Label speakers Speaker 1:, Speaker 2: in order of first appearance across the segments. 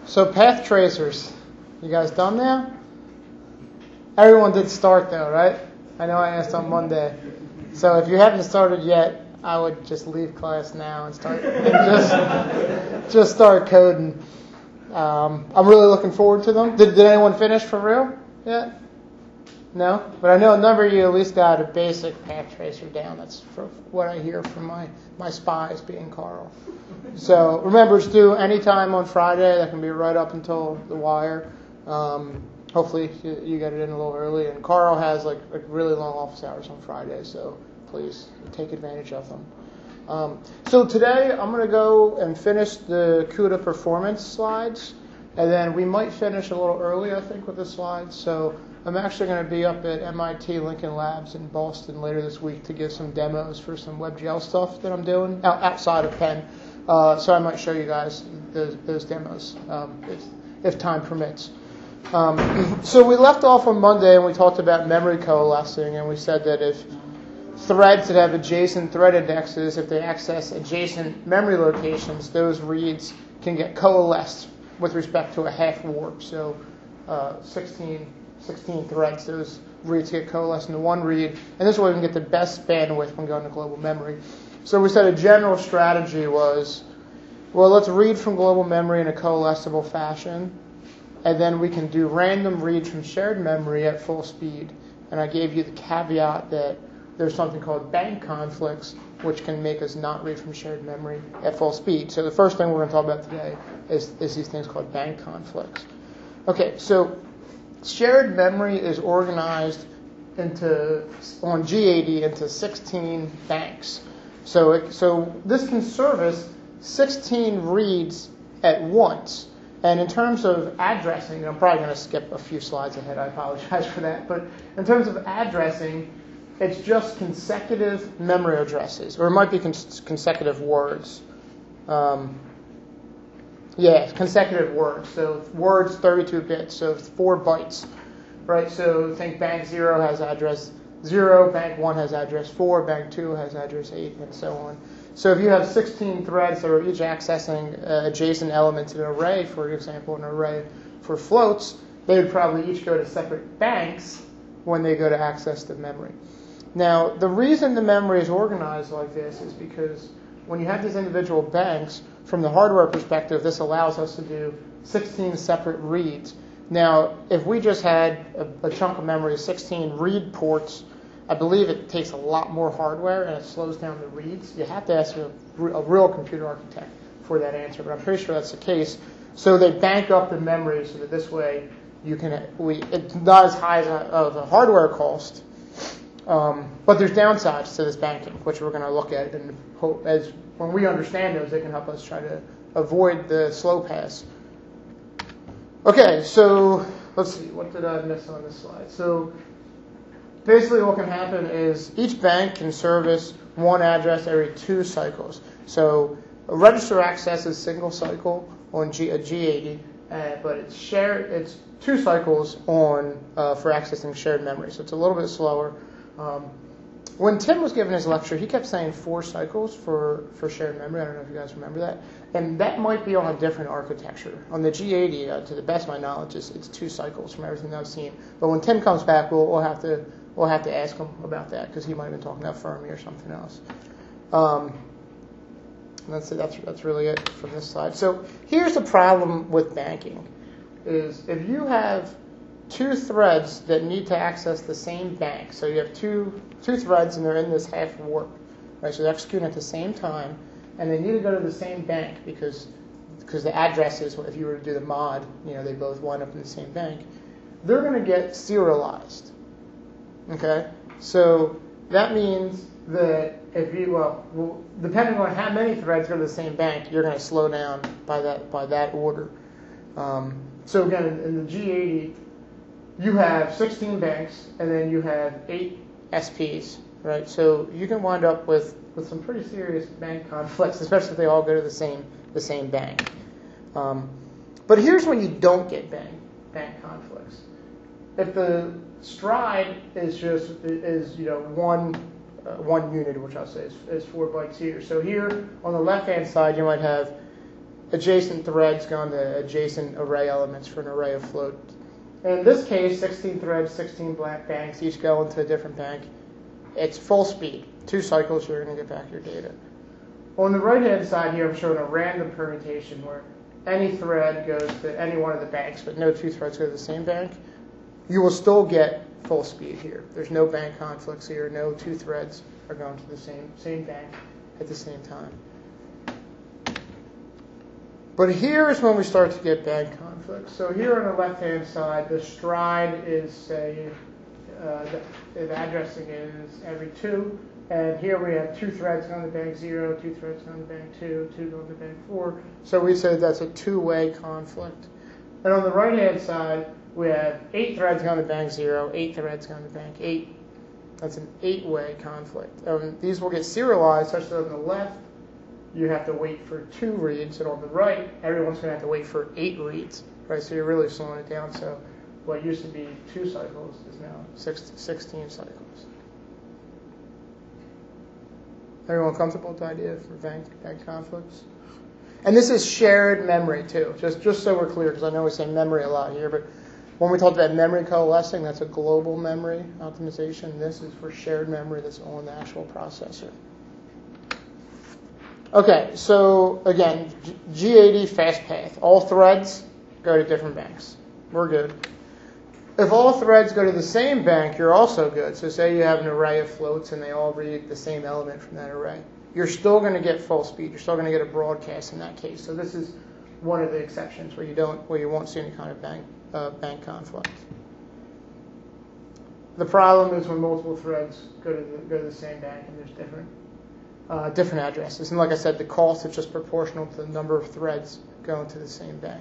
Speaker 1: So path tracers, you guys done now? Everyone did start though, right? I know I asked on Monday. So if you haven't started yet, I would just leave class now and start and just start coding. I'm really looking forward to them. Did anyone finish for real yet? No? But I know a number of you at least got a basic path tracer down. That's what I hear from my spies being Carl. So remember, it's due anytime on Friday. That can be right up until the wire. Hopefully you get it in a little early. And Carl has like really long office hours on Friday, so please take advantage of them. So today I'm going to go and finish the CUDA performance slides, and then we might finish a little early, I think, with the slides. So I'm actually going to be up at MIT Lincoln Labs in Boston later this week to give some demos for some WebGL stuff that I'm doing outside of Penn. So I might show you guys those demos if time permits. So we left off on Monday and we talked about memory coalescing, and we said that if threads that have adjacent thread indexes, if they access adjacent memory locations, those reads can get coalesced with respect to a half warp. So 16 threads, those reads get coalesced into one read, and this way we can get the best bandwidth when going to global memory. So we said a general strategy was, well, let's read from global memory in a coalescible fashion, and then we can do random reads from shared memory at full speed. And I gave you the caveat that there's something called bank conflicts, which can make us not read from shared memory at full speed. So the first thing we're going to talk about today is these things called bank conflicts. Okay, so shared memory is organized on G80 into 16 banks. So this can service 16 reads at once. And in terms of addressing, I'm probably going to skip a few slides ahead. I apologize for that. But in terms of addressing, it's just consecutive memory addresses, or it might be consecutive words. Consecutive words. So words, 32 bits, so 4 bytes, right? So think bank 0 has address 0, bank 1 has address 4, bank 2 has address 8, and so on. So if you have 16 threads that are each accessing adjacent elements in an array, for example, an array for floats, they would probably each go to separate banks when they go to access the memory. Now, the reason the memory is organized like this is because when you have these individual banks, from the hardware perspective, this allows us to do 16 separate reads. Now, if we just had a chunk of memory, 16 read ports, I believe it takes a lot more hardware and it slows down the reads. You have to ask a real computer architect for that answer, but I'm pretty sure that's the case. So they bank up the memory so that this way it's not as high of a hardware cost, but there's downsides to this banking, which we're going to look at and hope as when we understand those, they can help us try to avoid the slow pass. Okay, so let's see, what did I miss on this slide? So basically what can happen is each bank can service one address every 2 cycles. So a register accesses single cycle on a G80, but it's 2 cycles for accessing shared memory. So it's a little bit slower. When Tim was giving his lecture, he kept saying 4 cycles for shared memory. I don't know if you guys remember that. And that might be on a different architecture. On the G80, to the best of my knowledge, it's 2 cycles from everything I've seen. But when Tim comes back, we'll have to ask him about that because he might have been talking about Fermi or something else. That's really it from this slide. So here's the problem with banking: is if you have 2 threads that need to access the same bank. So you have two threads and they're in this half warp, right? So they're executing at the same time, and they need to go to the same bank because the addresses, if you were to do the mod, they both wind up in the same bank. They're going to get serialized. Okay, so that means that if depending on how many threads go to the same bank, you're going to slow down by that order. So again, in the G80, you have 16 banks, and then you have 8 SPs, right? So you can wind up with some pretty serious bank conflicts, especially if they all go to the same bank. But here's when you don't get bank conflicts. If the stride is one unit, which I'll say is 4 bytes here. So here on the left-hand side, you might have adjacent threads going to adjacent array elements for an array of floats. In this case, 16 threads, 16 banks, each go into a different bank. It's full speed. 2 cycles, you're going to get back your data. On the right-hand side here, I'm showing a random permutation where any thread goes to any one of the banks, but no 2 threads go to the same bank. You will still get full speed here. There's no bank conflicts here. No 2 threads are going to the same bank at the same time. But here is when we start to get bank conflicts. So here on the left-hand side, the stride is, say, the addressing is every 2. And here we have 2 threads going to bank 0, 2 threads going to bank 2, 2 going to bank 4. So we say that's a 2-way conflict. And on the right-hand side, we have 8 threads going to bank 0, 8 threads going to bank 8. That's an 8-way conflict. These will get serialized such that on the left, you have to wait for 2 reads, and on the right, everyone's going to have to wait for 8 reads, right? So you're really slowing it down. So what used to be 2 cycles is now 16 cycles. Everyone comfortable with the idea for bank conflicts? And this is shared memory too, just so we're clear, because I know we say memory a lot here, but when we talk about memory coalescing, that's a global memory optimization. This is for shared memory that's on the actual processor. Okay, so again, G80 fast path. All threads go to different banks. We're good. If all threads go to the same bank, you're also good. So say you have an array of floats and they all read the same element from that array. You're still going to get full speed. You're still going to get a broadcast in that case. So this is one of the exceptions where you won't see any kind of bank conflict. The problem is when multiple threads go to the same bank and there's different addresses. And like I said, the cost is just proportional to the number of threads going to the same bank.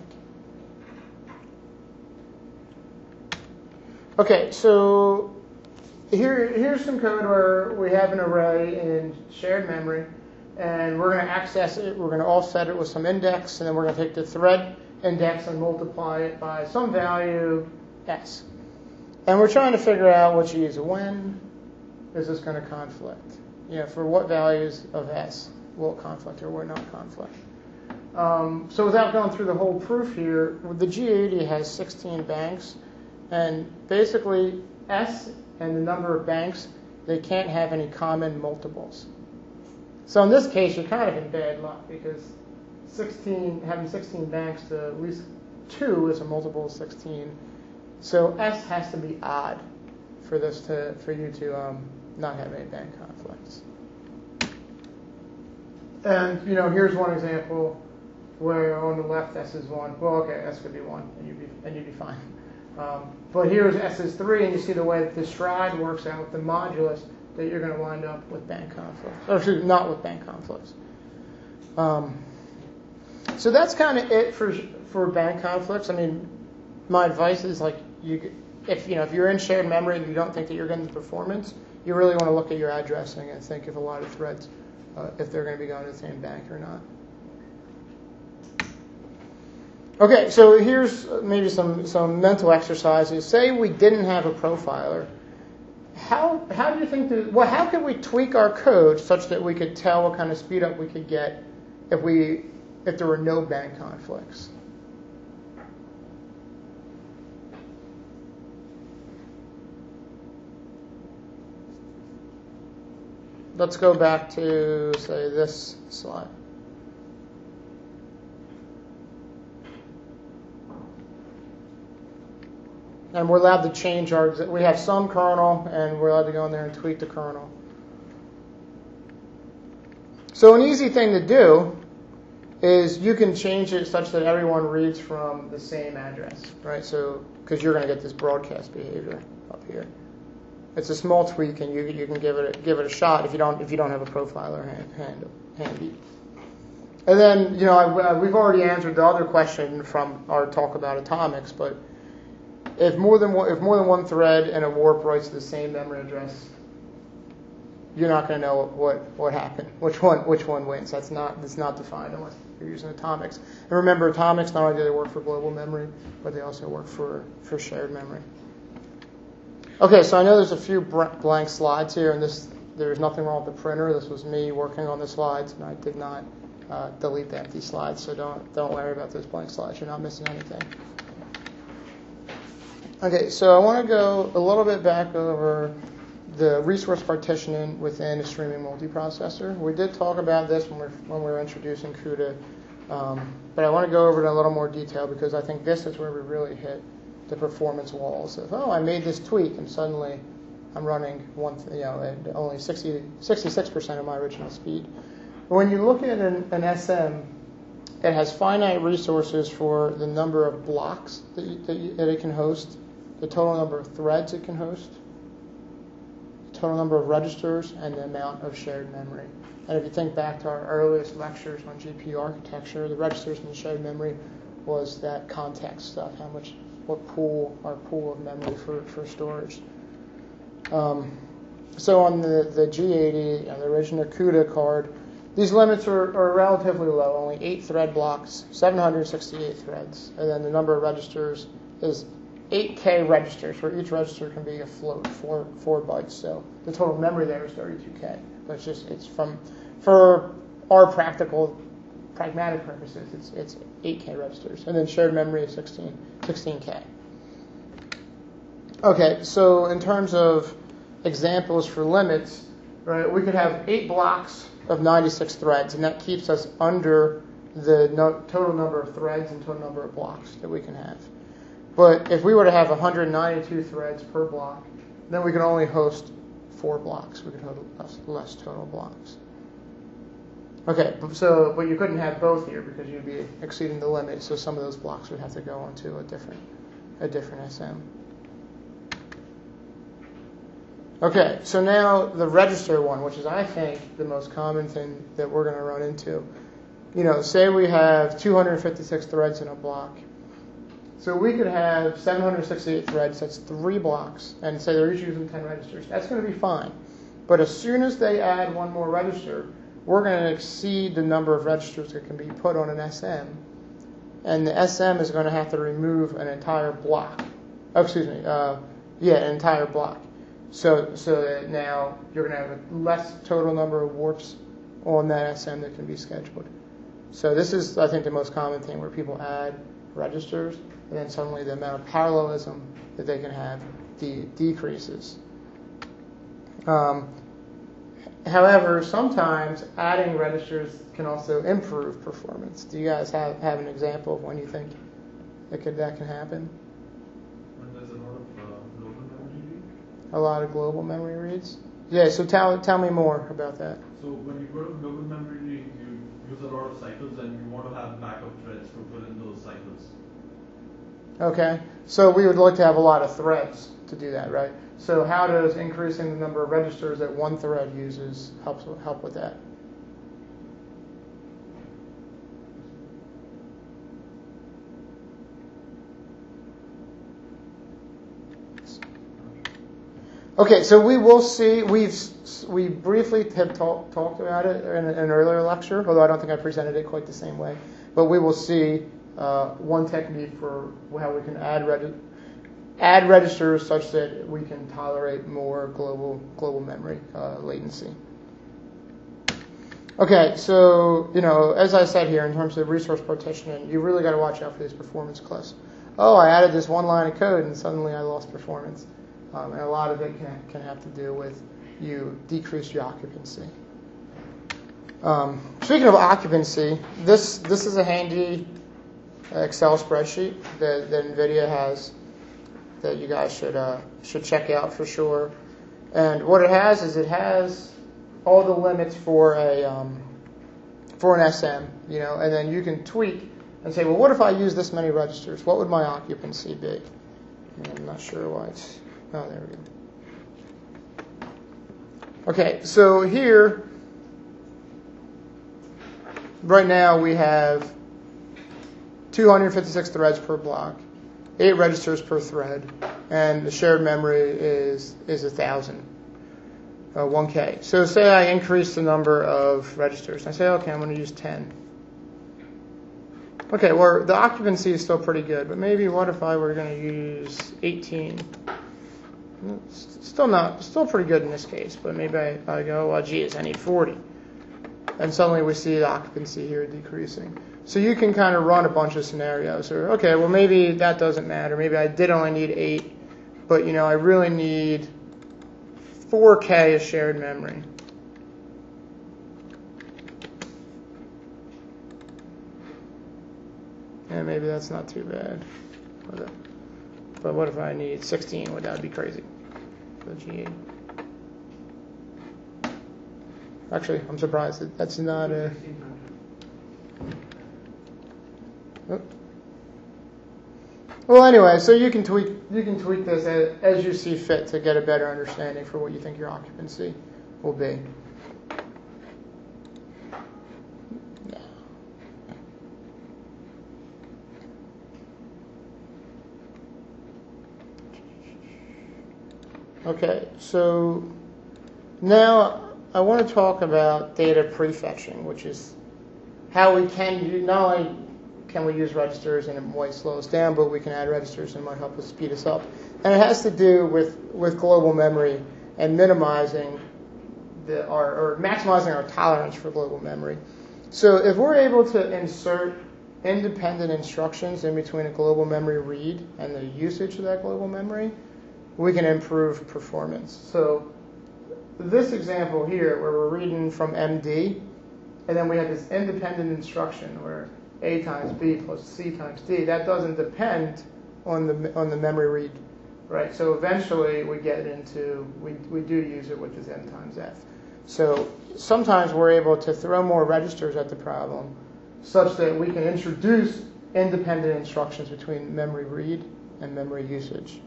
Speaker 1: Okay, so here's some code where we have an array in shared memory, and we're going to access it. We're going to offset it with some index, and then we're going to take the thread index and multiply it by some value s. And we're trying to figure out which is when is this going to conflict. For what values of s will it conflict or will it not conflict. So without going through the whole proof here, the G80 has 16 banks. And basically, S and the number of banks, they can't have any common multiples. So in this case, you're kind of in bad luck because having 16 banks to at least 2 is a multiple of 16. So S has to be odd for you to not have any bank conflicts. And here's one example where on the left S is 1. Well, okay, S could be 1, and you'd be fine. But here's S is 3, and you see the way that the stride works out with the modulus that you're going to wind up with bank conflicts. Or excuse me, not with bank conflicts. So that's kind of it for bank conflicts. I mean, my advice is if you're in shared memory and you don't think that you're getting the performance, you really want to look at your addressing and think if a lot of threads, if they're going to be going to the same bank or not. Okay, so here's maybe some mental exercises. Say we didn't have a profiler. How do you think how could we tweak our code such that we could tell what kind of speed up we could get if there were no bank conflicts? Let's go back to, say, this slide. And we're allowed to change we have some kernel, and we're allowed to go in there and tweak the kernel. So an easy thing to do is you can change it such that everyone reads from the same address, right? So, because you're going to get this broadcast behavior up here. It's a small tweak, and you can give it a shot if you don't have a profiler handy. And then we've already answered the other question from our talk about atomics, but if more than one thread in a warp writes the same memory address, you're not going to know what happened, which one wins. It's not defined unless you're using atomics. And remember, atomics not only do they work for global memory, but they also work for shared memory. Okay, so I know there's a few blank slides here, and there's nothing wrong with the printer. This was me working on the slides, and I did not delete the empty slides. So don't worry about those blank slides. You're not missing anything. Okay, so I want to go a little bit back over the resource partitioning within a streaming multiprocessor. We did talk about this when we were introducing CUDA, but I want to go over it in a little more detail because I think this is where we really hit the performance walls of, I made this tweak and suddenly I'm running at only 66% of my original speed. When you look at an SM, it has finite resources for the number of blocks that it can host, the total number of threads it can host, the total number of registers, and the amount of shared memory. And if you think back to our earliest lectures on GPU architecture, the registers and the shared memory was that context stuff, our pool of memory for storage. So on the G80 and the original CUDA card, these limits are relatively low, only 8 thread blocks, 768 threads, and then the number of registers is 8K registers, where each register can be a float, 4 bytes. So the total memory there is 32K. But for our pragmatic purposes, it's 8K registers, and then shared memory is 16K. Okay, so in terms of examples for limits, right, we could have 8 blocks of 96 threads, and that keeps us under the total number of threads and total number of blocks that we can have. But if we were to have 192 threads per block, then we could only host 4 blocks. We could host less total blocks. Okay, but you couldn't have both here because you'd be exceeding the limit, so some of those blocks would have to go onto a different SM. Okay, so now the register one, which is, I think, the most common thing that we're going to run into. Say we have 256 threads in a block. So we could have 768 threads, that's 3 blocks, and say they're each using 10 registers. That's going to be fine. But as soon as they add one more register, we're going to exceed the number of registers that can be put on an SM. And the SM is going to have to remove an entire block. An entire block. So that now you're going to have a less total number of warps on that SM that can be scheduled. So this is, I think, the most common thing where people add registers, and then suddenly the amount of parallelism that they can have decreases. However, sometimes adding registers can also improve performance. Do you guys have an example of when you think that can happen?
Speaker 2: When there's a lot of global memory read.
Speaker 1: A lot of global memory reads? Yeah, so tell me more about that.
Speaker 2: So when you go to global memory read, you use a lot of cycles and you want to have backup threads to fill in those cycles.
Speaker 1: Okay, so we would like to have a lot of threads to do that, right? So how does increasing the number of registers that one thread uses help with that? Okay, so we will see. We briefly have talked about it in an earlier lecture, although I don't think I presented it quite the same way. But we will see one technique for how we can add registers such that we can tolerate more global memory latency. Okay, so as I said here, in terms of resource partitioning, you really got to watch out for these performance cliffs. Oh, I added this one line of code and suddenly I lost performance. And a lot of it can have to do with you decrease your occupancy. Speaking of occupancy, this is a handy Excel spreadsheet that NVIDIA has that you guys should check out for sure. And what it has is it has all the limits for an SM, and then you can tweak and say, well, what if I use this many registers? What would my occupancy be? And I'm not sure why it's. Oh, there we go. Okay, so here, right now we have 256 threads per block, 8 registers per thread, and the shared memory is 1,000, 1K. So say I increase the number of registers. I say, okay, I'm going to use 10. Okay, well, the occupancy is still pretty good, but maybe what if I were going to use 18? Still pretty good in this case, but maybe I go, well, geez, I need 40. and suddenly we see the occupancy here decreasing. So you can kind of run a bunch of scenarios. Or, okay, well, maybe that doesn't matter. Maybe I did only need 8, but, I really need 4K as shared memory. And maybe that's not too bad. But what if I need 16? Would that be crazy for the G80? Actually, I'm surprised that that's not a... Oh. Well, anyway, so you can tweak this as you see fit to get a better understanding for what you think your occupancy will be. Okay, so now I want to talk about data prefetching, which is how we can use, not only can we use registers and it might slow us down, but we can add registers and it might help us speed us up. And it has to do with global memory and minimizing or maximizing our tolerance for global memory. So if we're able to insert independent instructions in between a global memory read and the usage of that global memory, we can improve performance. So this example here, where we're reading from MD, and then we have this independent instruction where A times B plus C times D, that doesn't depend on the memory read, right? So eventually we get into, we do use it, which is M times F. So sometimes we're able to throw more registers at the problem such that we can introduce independent instructions between memory read and memory usage.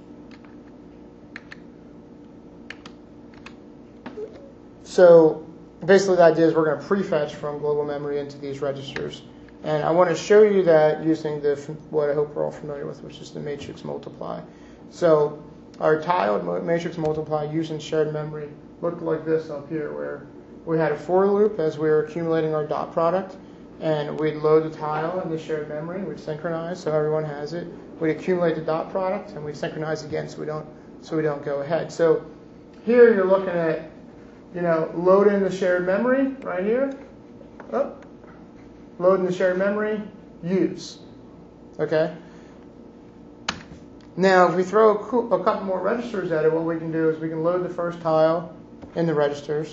Speaker 1: So basically the idea is we're going to prefetch from global memory into these registers. And I want to show you that using what I hope we're all familiar with, which is the matrix multiply. So our tiled matrix multiply using shared memory looked like this up here, where we had a for loop as we were accumulating our dot product, and we'd load the tile in the shared memory, we'd synchronize so everyone has it. We'd accumulate the dot product, and we'd synchronize again so we don't go ahead. So here you're looking at load in the shared memory right here. Oh, load in the shared memory, use. Okay? Now, if we throw a couple more registers at it, what we can do is we can load the first tile in the registers.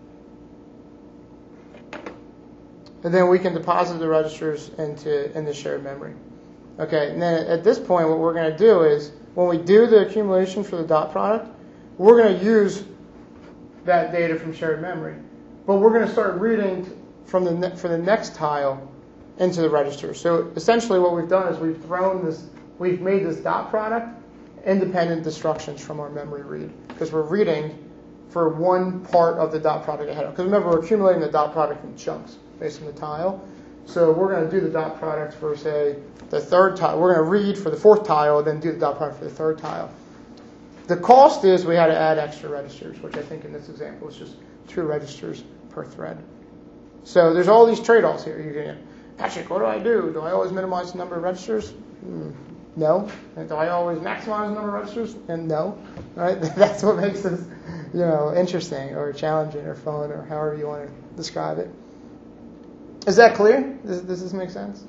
Speaker 1: And then we can deposit the registers in the shared memory. Okay, and then at this point, what we're going to do is, when we do the accumulation for the dot product, we're going to use that data from shared memory. But we're going to start reading for the next tile into the register. So essentially what we've done is we've made this dot product independent instructions from our memory read, because we're reading for one part of the dot product ahead of. Because remember, we're accumulating the dot product in chunks based on the tile. So we're going to do the dot product for, say, the third tile. We're going to read for the fourth tile, then do the dot product for the third tile. The cost is we had to add extra registers, which I think in this example is just 2 registers per thread. So there's all these trade-offs here. You're going, Patrick, what do I do? Do I always minimize the number of registers? No. And do I always maximize the number of registers? And no. Right? That's what makes this, interesting or challenging or fun or however you want to describe it. Is that clear? Does this make sense?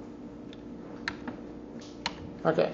Speaker 1: Okay,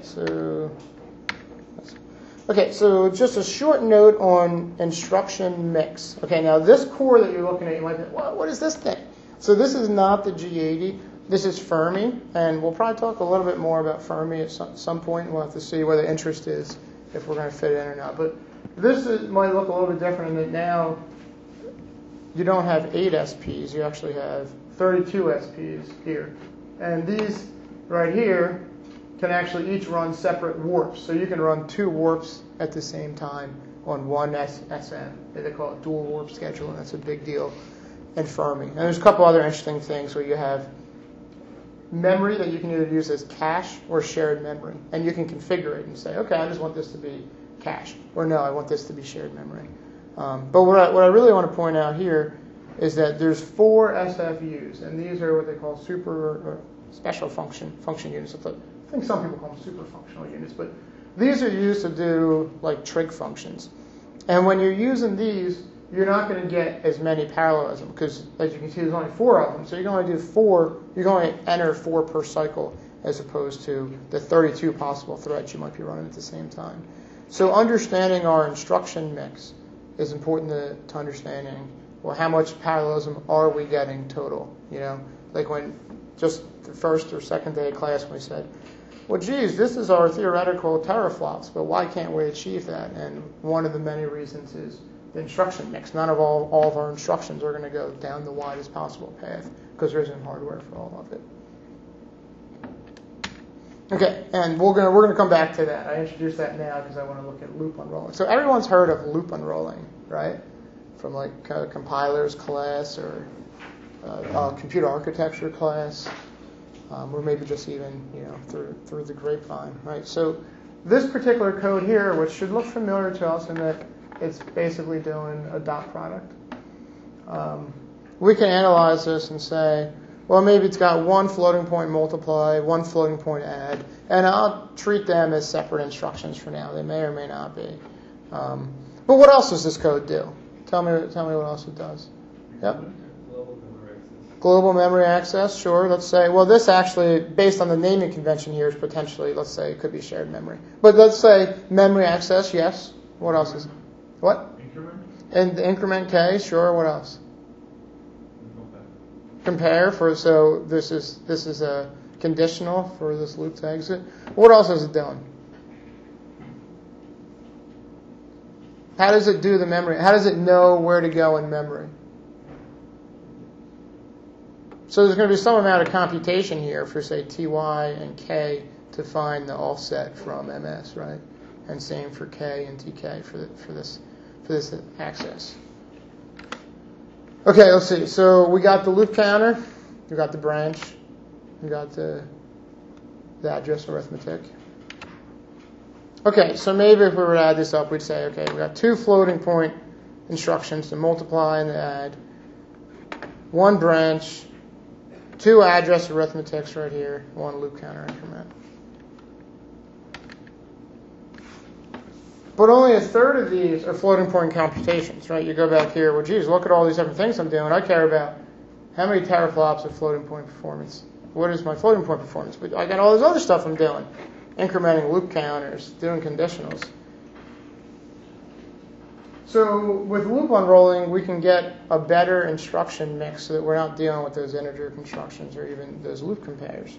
Speaker 1: so just a short note on instruction mix. Okay, now this core that you're looking at, you might think, what is this thing? So this is not the G80. This is Fermi, and we'll probably talk a little bit more about Fermi at some point. We'll have to see where the interest is, if we're going to fit it in or not. But this might look a little bit different in that now you don't have 8 SPs. You actually have 32 SPs here. And these right here can actually each run separate warps. So you can run 2 warps at the same time on one SM. They call it dual warp schedule, and that's a big deal in Fermi. And there's a couple other interesting things where you have memory that you can either use as cache or shared memory. And you can configure it and say, okay, I just want this to be cache. Or no, I want this to be shared memory. But what I really want to point out here is that there's 4 SFUs, and these are what they call super or special function units. I think some people call them super functional units, but these are used to do like trig functions. And when you're using these, you're not going to get as many parallelism because, as you can see, there's only 4 of them. So you can only do 4. You can only enter 4 per cycle, as opposed to the 32 possible threads you might be running at the same time. So understanding our instruction mix is important to understanding, well, how much parallelism are we getting total? Like when just the first or second day of class when we said, well, geez, this is our theoretical teraflops, but why can't we achieve that? And one of the many reasons is the instruction mix. None of all of our instructions are going to go down the widest possible path because there isn't hardware for all of it. Okay, and we're going to come back to that. I introduced that now because I want to look at loop unrolling. So everyone's heard of loop unrolling, right? From like compilers class or computer architecture class, or maybe just even through the grapevine, right? So this particular code here, which should look familiar to us in that it's basically doing a dot product. We can analyze this and say, well, maybe it's got 1 floating point multiply, 1 floating point add, and I'll treat them as separate instructions for now. They may or may not be. But what else does this code do? Tell me what else it does. Yep. Global memory access, sure. Let's say, well, this actually, based on the naming convention here, is potentially, let's say, it could be shared memory. But let's say memory access, yes. What else is it? What?
Speaker 2: Increment.
Speaker 1: And the increment k, sure. What else? Compare for, so this is a conditional for this loop to exit. What else is it doing? How does it do the memory? How does it know where to go in memory? So there's going to be some amount of computation here for, say, ty and k to find the offset from ms, right? And same for k and tk for this access. Okay, let's see. So we got the loop counter, we got the branch, we got the address arithmetic. Okay, so maybe if we were to add this up, we'd say, okay, we got 2 floating point instructions to multiply and add, 1 branch, 2 address arithmetics right here, 1 loop counter increment. But only 1/3 of these are floating point computations, right? You go back here, well, geez, look at all these different things I'm doing. I care about how many teraflops of floating point performance. What is my floating point performance? But I got all this other stuff I'm doing. Incrementing loop counters, doing conditionals. So with loop unrolling, we can get a better instruction mix so that we're not dealing with those integer constructions or even those loop compares.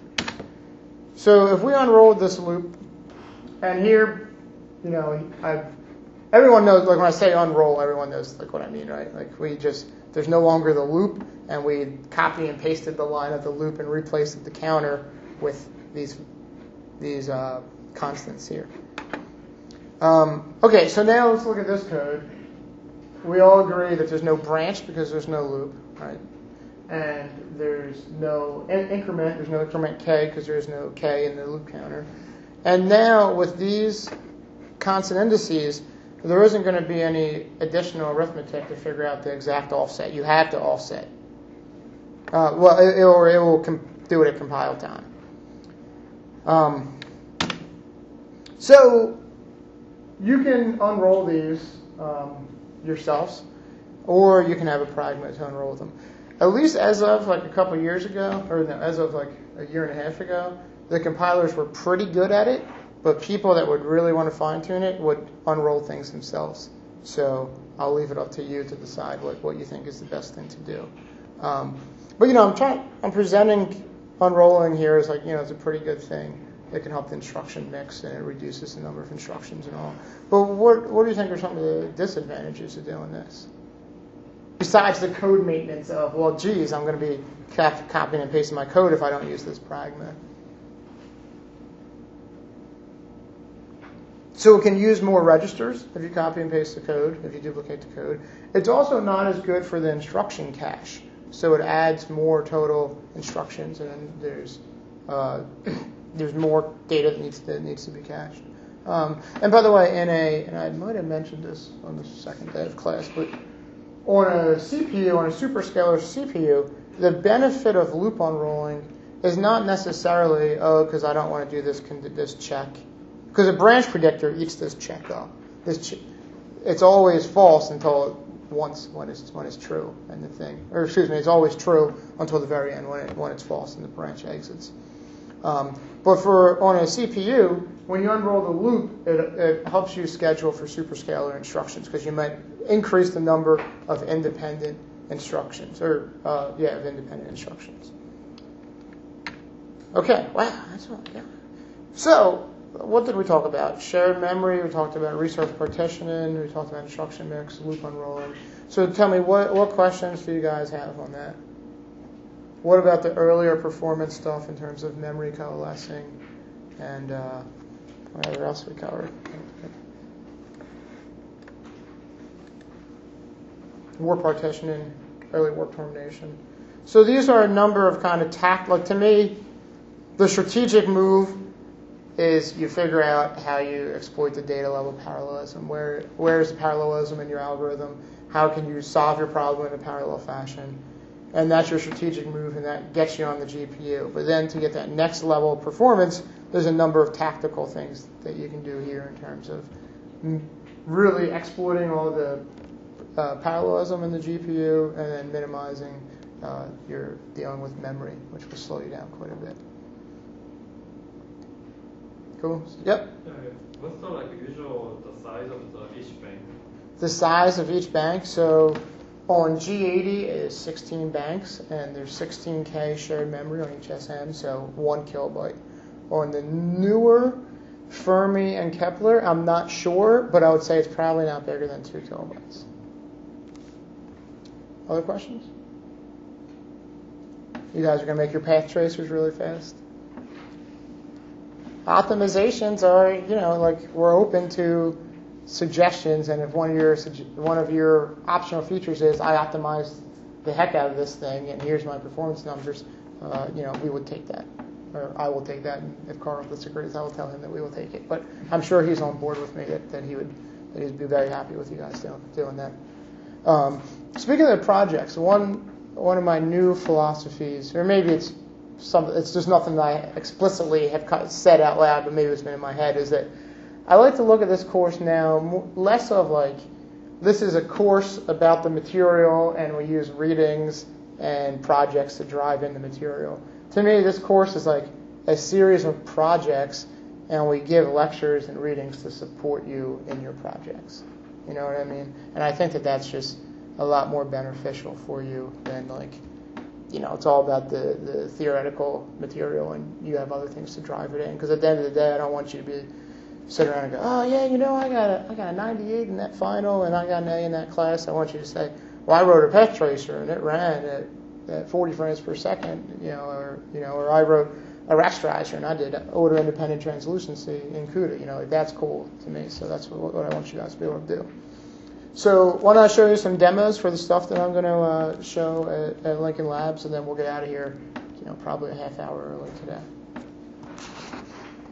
Speaker 1: So if we unrolled this loop, and here, everyone knows, like when I say unroll, everyone knows like what I mean, right? Like there's no longer the loop, and we copy and pasted the line of the loop and replaced the counter with these constants here. Okay, so now let's look at this code. We all agree that there's no branch because there's no loop, right? And there's no increment. There's no increment k because there's no k in the loop counter. And now with these constant indices, there isn't going to be any additional arithmetic to figure out the exact offset. You have to offset. Well, it will do it at compile time. So you can unroll these yourselves, or you can have a pragma to unroll them. At least as of like a couple of years ago, or no, as of like a year and a half ago, the compilers were pretty good at it, but people that would really want to fine-tune it would unroll things themselves. So I'll leave it up to you to decide what you think is the best thing to do. But I'm presenting unrolling here as like, it's a pretty good thing. It can help the instruction mix, and it reduces the number of instructions and all. But what do you think are some of the disadvantages of doing this? Besides the code maintenance of, well, geez, I'm going to be copying and pasting my code if I don't use this pragma. So it can use more registers if you copy and paste the code, if you duplicate the code. It's also not as good for the instruction cache. So it adds more total instructions, and there's more data that needs to be cached. And by the way, and I might have mentioned this on the second day of class, but on a CPU, on a superscalar CPU, the benefit of loop unrolling is not necessarily, because I don't want to do this check. Because a branch predictor eats this check up. It's always false until once when it's true and the thing, or excuse me, it's always true until the very end when it's false and the branch exits. But on a CPU, when you unroll the loop, it helps you schedule for superscalar instructions because you might increase the number of independent instructions, of independent instructions. Okay, wow, that's what I got. So, what did we talk about? Shared memory, we talked about resource partitioning, we talked about instruction mix, loop unrolling. So tell me, what questions do you guys have on that? What about the earlier performance stuff in terms of memory coalescing and whatever else we covered? Warp partitioning, early warp termination. So these are a number of kind of like to me, the strategic move is you figure out how you exploit the data level parallelism. Where is the parallelism in your algorithm? How can you solve your problem in a parallel fashion? And that's your strategic move, and that gets you on the GPU. But then to get that next level of performance, there's a number of tactical things that you can do here in terms of really exploiting all the parallelism in the GPU and then minimizing your dealing with memory, which will slow you down quite a bit. Cool. Yep.
Speaker 3: What's the usual size of each bank?
Speaker 1: The size of each bank. So on G80 is 16 banks, and there's 16K shared memory on each SM, so 1 kilobyte. On the newer Fermi and Kepler, I'm not sure, but I would say it's probably not bigger than 2 kilobytes. Other questions? You guys are going to make your path tracers really fast? Optimizations are, we're open to suggestions, and if one of your optional features is I optimize the heck out of this thing, and here's my performance numbers, we would take that, or I will take that. And if Carl disagrees, I will tell him that we will take it. But I'm sure he's on board with me that he'd be very happy with you guys doing that. Speaking of the projects, one of my new philosophies, or maybe it's just nothing that I explicitly have said out loud, but maybe it's been in my head, is that I like to look at this course now less of this is a course about the material and we use readings and projects to drive in the material. To me, this course is like a series of projects, and we give lectures and readings to support you in your projects. You know what I mean? And I think that that's just a lot more beneficial for you than it's all about the theoretical material and you have other things to drive it in. Because at the end of the day, I don't want you to be sitting around and go, oh yeah, I got a 98 in that final and I got an A in that class. I want you to say, well, I wrote a path tracer and it ran at 40 frames per second, or I wrote a rasterizer and I did order independent translucency in CUDA. That's cool to me. So that's what I want you guys to be able to do. So why don't I show you some demos for the stuff that I'm going to show at Lincoln Labs, and then we'll get out of here, probably a half hour early today.